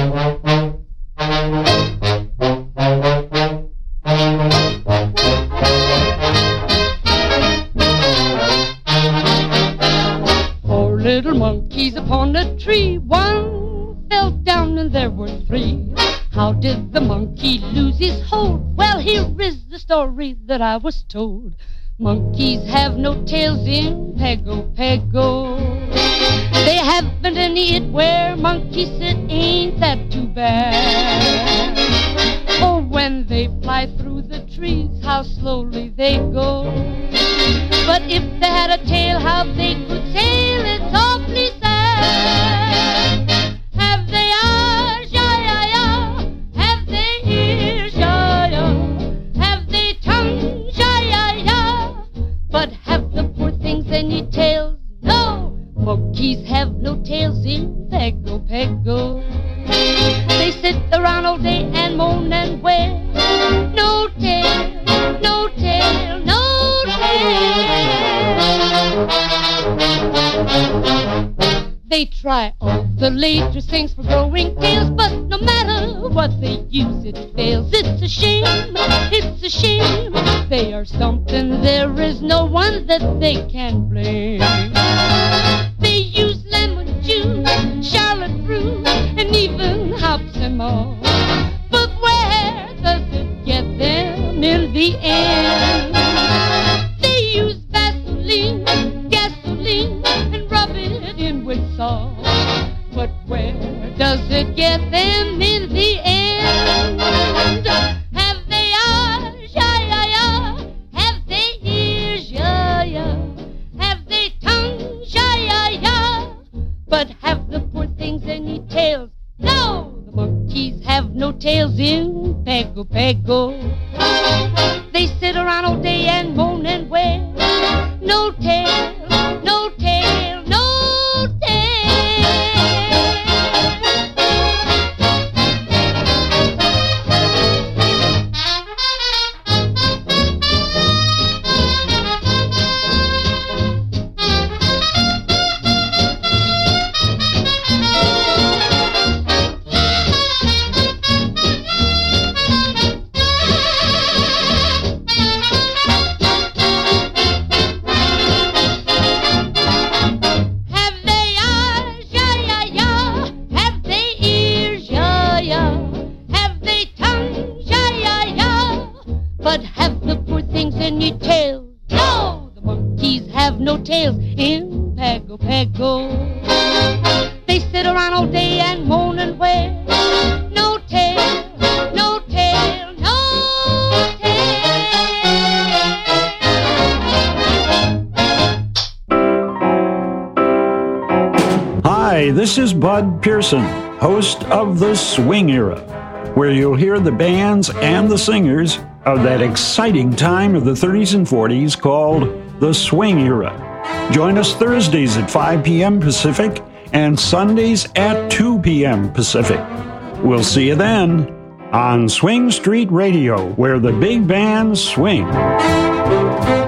Four little monkeys upon a tree, one fell down and there were three. How did the monkey lose his hold? Well, here is the story that I was told. Monkeys have no tails in Pego Pego. They haven't any it where monkeys sit, ain't that too bad? Oh, when they fly through the trees, how slowly they go. But if they had a tail, how they could sail, it's awfully sad. Have they eyes, ya-ya-ya? Have they ears, ya-ya? Have they tongues, ya-ya-ya? But have the poor things any tails? No! Monkeys have no tails in Pego Pego. They sit around all day and moan and wail. No tail, no tail, no tail. They try all the latest things for growing tails, but no matter what they use, it fails. It's a shame, it's a shame. They are something, there is no one that they can blame. They use lemon juice, Charlotte fruit, and even hops and more. But where does it get them in the end? They use Vaseline, gasoline, and rub it in with salt. But where does it get them in the end? Have they eyes, ya-ya-ya? Have they ears, ya-ya? Have they tongues, ya-ya-ya? But have the poor things any tails? No! The monkeys have no tails in Pego Pego. They sit around all day and moan and wail. No tail, no tail, no no tails in Pego Pego. They sit around all day and moan and wail. No tail, no tail, no tail. Hi, this is Bud Pearson, host of The Swing Era, where you'll hear the bands and the singers of that exciting time of the 30s and 40s called The Swing Era. Join us Thursdays at 5 p.m. Pacific and Sundays at 2 p.m. Pacific. We'll see you then on Swing Street Radio, where the big bands swing.